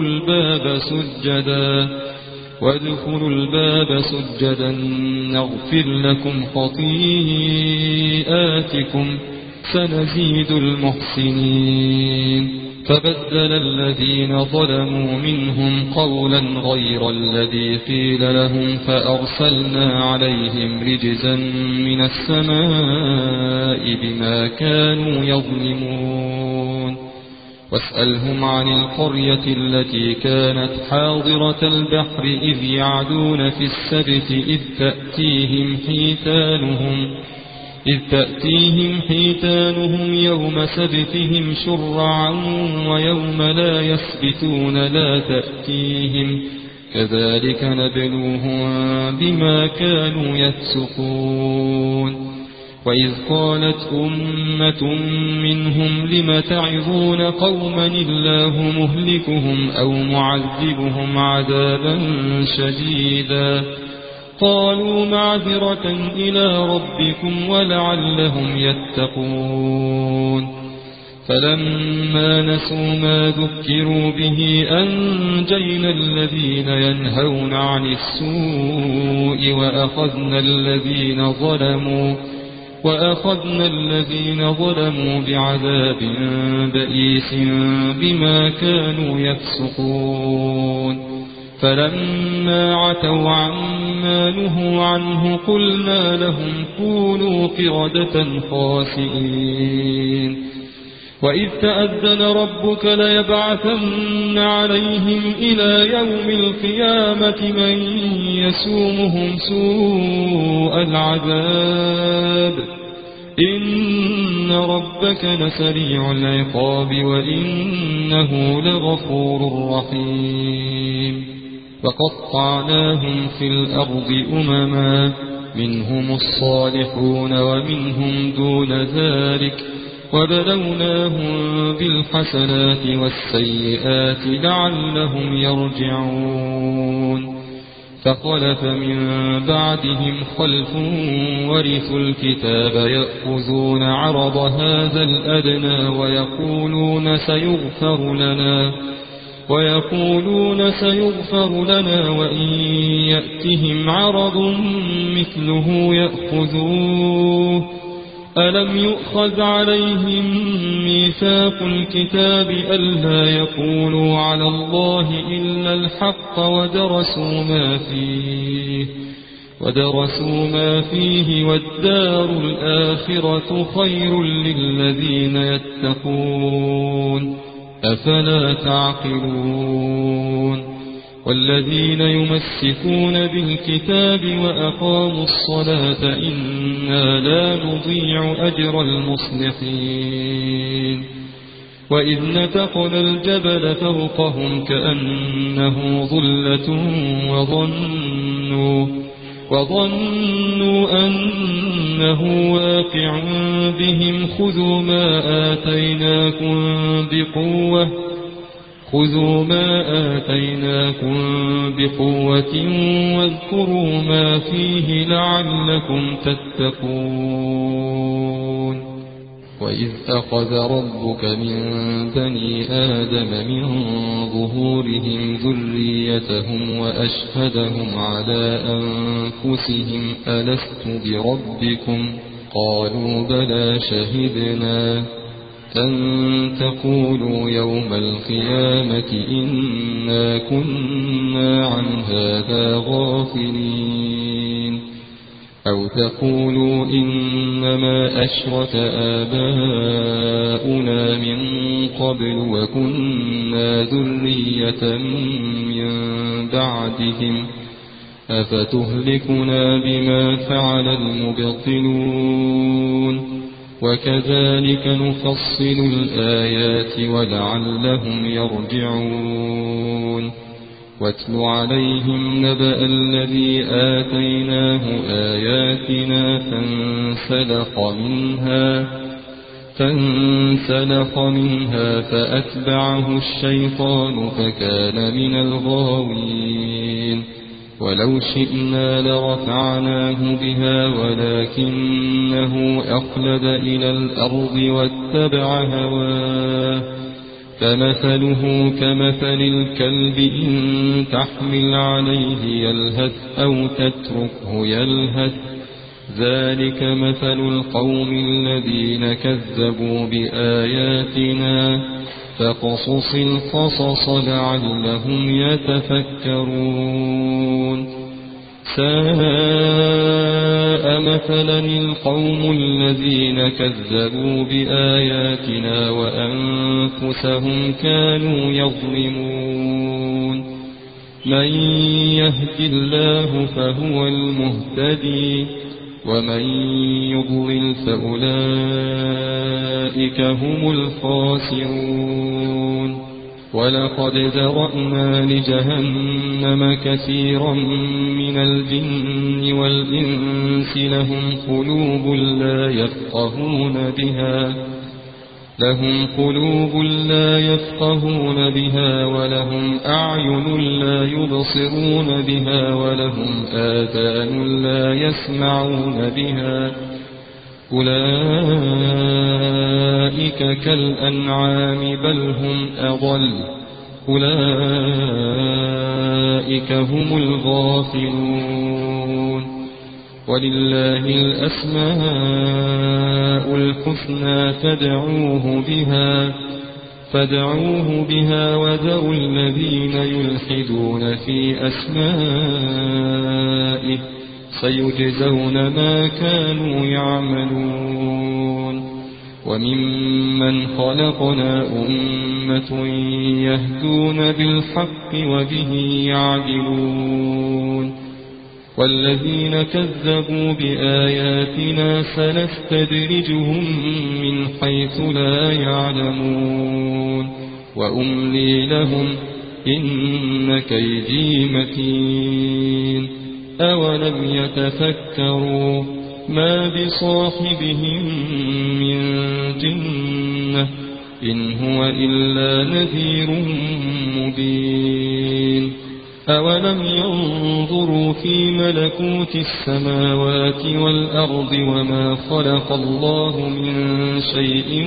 الباب سجدا نغفر لكم خطيئاتكم سنزيد المحسنين فبدل الذين ظلموا منهم قولا غير الذي قيل لهم فأرسلنا عليهم رجزا من السماء بما كانوا يظلمون واسألهم عن القرية التي كانت حاضرة البحر إذ يعدون في السبت إذ تأتيهم حيتانهم يوم سبتهم شرعا ويوم لا يسبتون لا تأتيهم كذلك نبلوهم بما كانوا يفسقون وإذ قالت أمة منهم لم تعظون قوما الله مهلكهم أو معذبهم عذابا شديدا قالوا معذرة إلى ربكم ولعلهم يتقون فلما نسوا ما ذكروا به أنجينا الذين ينهون عن السوء وأخذنا الذين ظلموا بعذاب بئيس بما كانوا يفسقون فلما عتوا عما نهوا عنه قلنا لهم كونوا قردة خاسئين وإذ تأذن ربك ليبعثن عليهم إلى يوم القيامة من يسومهم سوء العذاب إن ربك لسريع العقاب وإنه لغفور رحيم وقطعناهم في الأرض أمما منهم الصالحون ومنهم دون ذلك وبلوناهم بالحسنات والسيئات لعلهم يرجعون فخلف من بعدهم خلف ورثوا الكتاب يأخذون عرض هذا الأدنى ويقولون سيغفر لنا وإن يأتهم عرض مثله يأخذوه ألم يؤخذ عليهم ميثاق الكتاب ألا يقولوا على الله إلا الحق ودرسوا ما فيه والدار الآخرة خير للذين يتقون أفلا تعقلون والذين يمسكون بالكتاب وأقاموا الصلاة إنا لا نضيع أجر المصلحين وإذ نتقنا الجبل فوقهم كأنه ظلة وظنوا أنه واقع بهم خذوا ما آتيناكم بقوة واذكروا ما فيه لعلكم تتقون وإذ أخذ ربك من بني آدم من ظهورهم ذريتهم وأشهدهم على أنفسهم ألست بربكم قالوا بلى شهدنا أن تقولوا يوم القيامة إنا كنا عن هذا غافلين أو تقولوا إنما أشرك آباؤنا من قبل وكنا ذرية من بعدهم أفتهلكنا بما فعل المبطلون وكذلك نفصل الآيات ولعلهم يرجعون واتل عليهم نبأ الذي آتيناه آياتنا فانسلخ منها فأتبعه الشيطان فكان من الغاوين ولو شئنا لرفعناه بها ولكنه أخلد إلى الأرض واتبع هواه فمثله كمثل الكلب إن تحمل عليه يلهث أو تتركه يلهث ذلك مثل القوم الذين كذبوا بآياتنا فقصص القصص لعلهم يتفكرون ساء مثلا القوم الذين كذبوا بآياتنا وأنفسهم كانوا يظلمون من يهد الله فهو المهتدي ومن يضلل فأولئك هم الخاسرون ولقد ذرأنا لجهنم كثيرا من الجن والإنس لهم قلوب لا يفقهون بها ولهم أعين لا يبصرون بها ولهم آذان لا يسمعون بها أولئك كالأنعام بل هم أضل أولئك هم الغافلون ولله الأسماء الحسنى فادعوه بها وذروا الذين يلحدون في أسمائه سيجزون ما كانوا يعملون وممن خلقنا أمة يهدون بالحق وبه يعدلون والذين كذبوا بآياتنا سنستدرجهم من حيث لا يعلمون وأملي لهم إن كيدي متين أولم يتفكروا ما بصاحبهم من جنة إن هو إلا نذير مبين أولم ينظروا في ملكوت السماوات والأرض وما خلق الله من شيء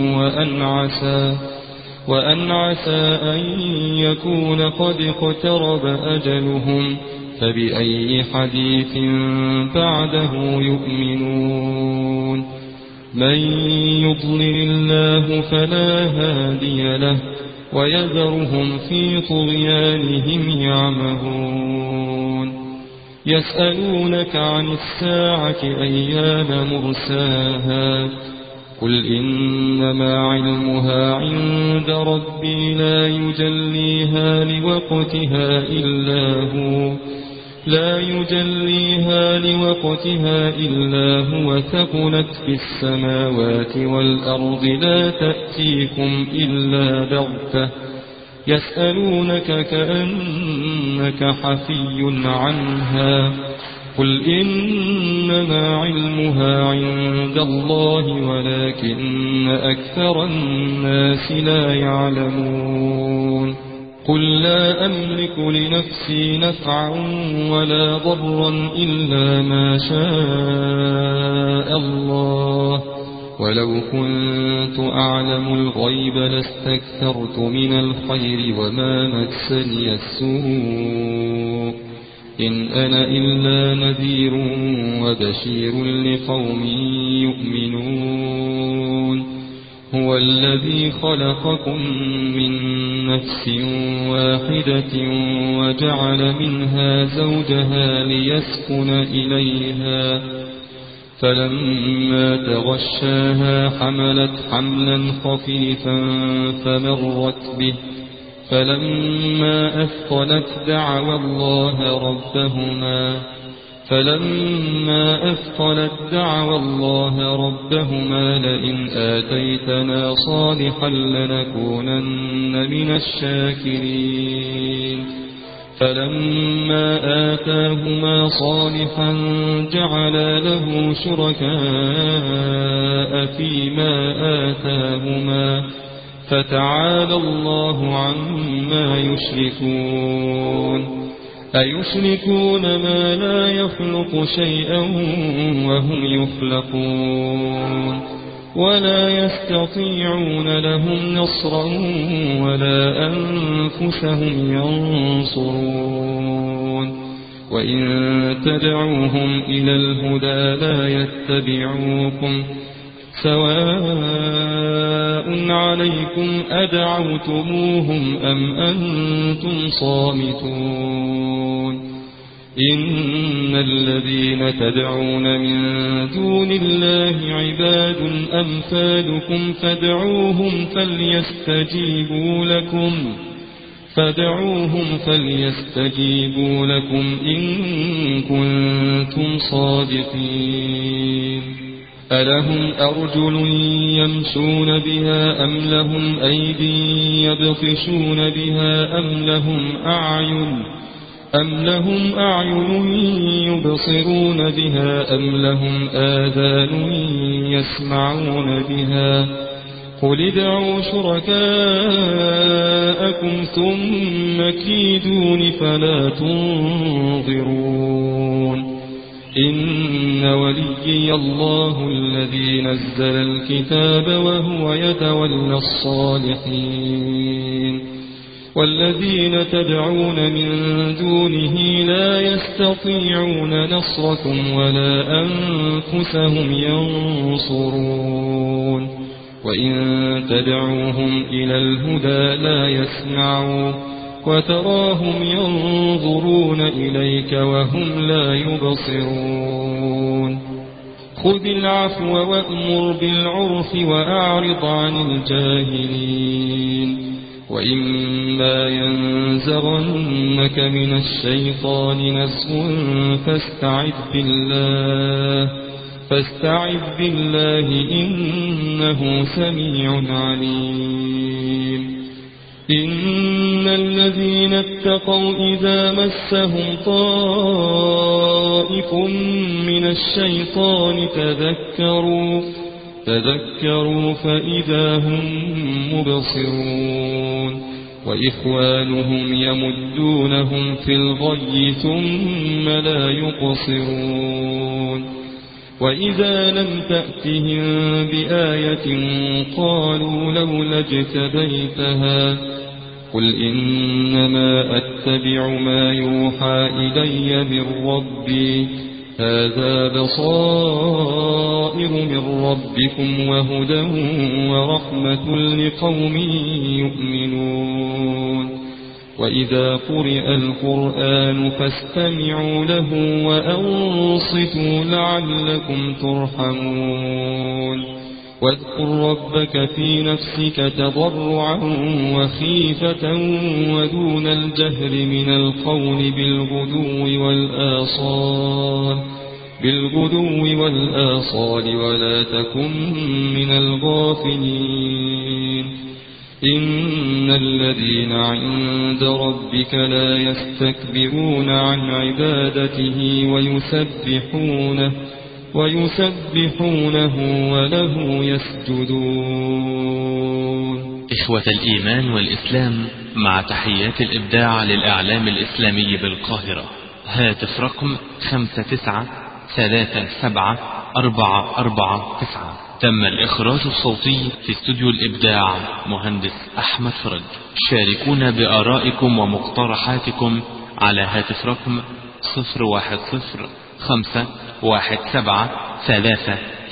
وأن عسى أن يكون قد اقترب أجلهم فبأي حديث بعده يؤمنون من يضلل الله فلا هادي له ويذرهم في طغيانهم يعمهون يسألونك عن الساعة أيان مرساها قل إنما علمها عند ربي لا يجليها لوقتها إلا هو ثقلت في السماوات والأرض لا تأتيكم إلا بغتة يسألونك كأنك حفي عنها قل إنما علمها عند الله ولكن أكثر الناس لا يعلمون قل لا أملك لنفسي نفعا ولا ضرا إلا ما شاء الله ولو كنت أعلم الغيب لاستكثرت من الخير وما مسني السوء إن أنا إلا نذير وبشير لقوم يؤمنون هو الذي خلقكم من نفس واحدة وجعل منها زوجها ليسكن إليها فلما تغشاها حملت حملا خفيفا فمرت به فلما أثقلت دعوا الله ربهما لئن آتيتنا صالحا لنكونن من الشاكرين فلما آتاهما صالحا جعلا له شركاء فيما آتاهما فتعالى الله عما يشركون أيشركون ما لا يخلق شيئا وهم يخلقون ولا يستطيعون لهم نصرا ولا أنفسهم ينصرون وإن تدعوهم إلى الهدى لا يتبعوكم سواء عليكم أدعوتموهم أم أنتم صامتون إن الذين تدعون من دون الله عباد أمثالكم فادعوهم فليستجيبوا لكم إن كنتم صادقين ألهم أرجل يمشون بها أم لهم أيدي يبطشون بها أم لهم أعين يبصرون بها أم لهم آذان يسمعون بها قل ادعوا شركاءكم ثم كيدون فلا تنظرون إن وليي الله الذي نزل الكتاب وهو يتولى الصالحين والذين تدعون من دونه لا يستطيعون نصركم ولا أنفسهم ينصرون وإن تدعوهم إلى الهدى لا يسمعون وتراهم ينظرون إليك وهم لا يبصرون خذ العفو وأمر بالعرف وأعرض عن الجاهلين وإما ينزغنك من الشيطان نزغ فاستعذ بالله إنه سميع عليم إن الذين اتقوا إذا مسهم طائف من الشيطان تذكروا فإذا هم مبصرون وإخوانهم يمدونهم في الغي ثم لا يقصرون وإذا لم تأتهم بآية قالوا لولا اجتبيتها قل إنما أتبع ما يوحى إلي من ربي هذا بصائر من ربكم وهدى ورحمة لقوم يؤمنون وإذا قرئ القرآن فاستمعوا له وأنصتوا لعلكم ترحمون واذكر ربك في نفسك تضرعا وخيفة ودون الجهر من القول بالغدو والآصال ولا تكن من الغافلين إن الذين عند ربك لا يستكبرون عن عبادته ويسبحونه وله يسجدون. إخوة الإيمان والإسلام، مع تحيات الإبداع للإعلام الإسلامي بالقاهرة. هاتف رقم 59374449. تم الإخراج الصوتي في استوديو الإبداع مهندس أحمد فرج. شاركونا بآرائكم ومقترحاتكم على هاتف رقم 01051733